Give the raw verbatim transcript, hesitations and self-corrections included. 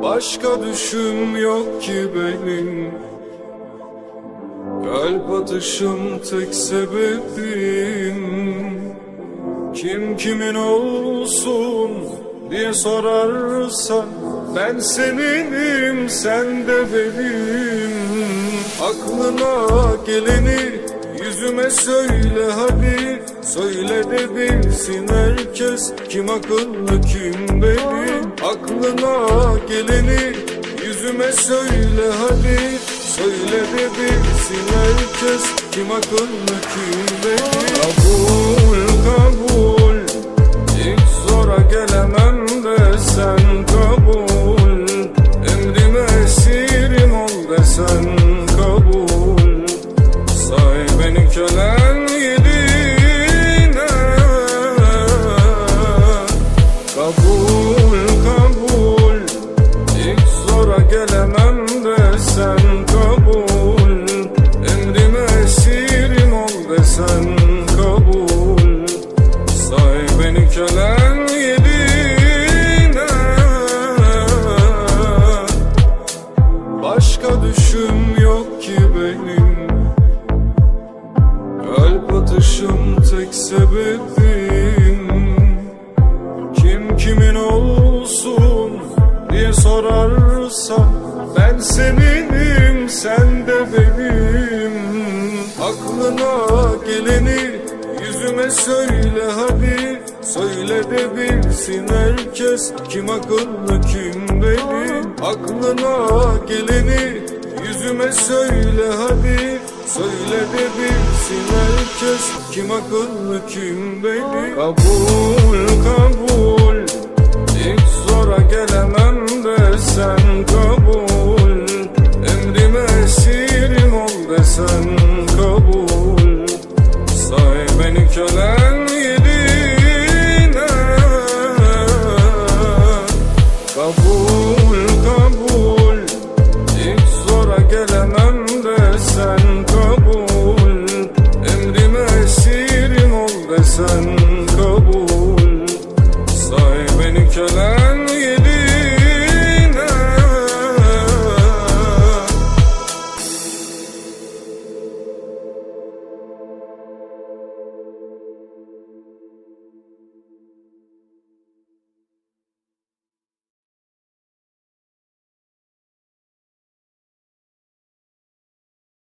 Başka düşüm yok ki benim, kalp atışım tek sebebim. Kim kimin olsun diye sorarsan, ben seninim, sen de benim. Aklına geleni yüzüme söyle hadi, söyle de bilsin herkes, kim akıllı kim benim. Aklına geleni yüzüme söyle hadi, söyle de bilsin herkes, kim akıllı kim benim. Kabul kabul, hiç zora gelemem desen kabul. Emrime esirim ol desen kabul. Say beni kölen yerine. Kabul kabul, hiç zora gelemem desen kabul. Emrime esirim ol desen kabul. Say beni kölen yerine. Başka düşüm yok ki benim, kalp atışım tek sebebim. Kim kimin olsun diye sorarsan, ben seninim, sen de benim. Aklına geleni yüzüme söyle hadi, söyle de bilsin herkes, kim akıllı kim benim. Aklına geleni yüzüme söyle hadi, söyle de bilsin herkes, kim akıllı kim benim. Kabul kabul, hiç zora gelemem desen kabul. Emrime esirim ol desen kabul. Say beni kölen yerine. Kabul kabul, hiç zora gelemem desen kabul. Emrime esirim ol desen kabul. Say beni kölen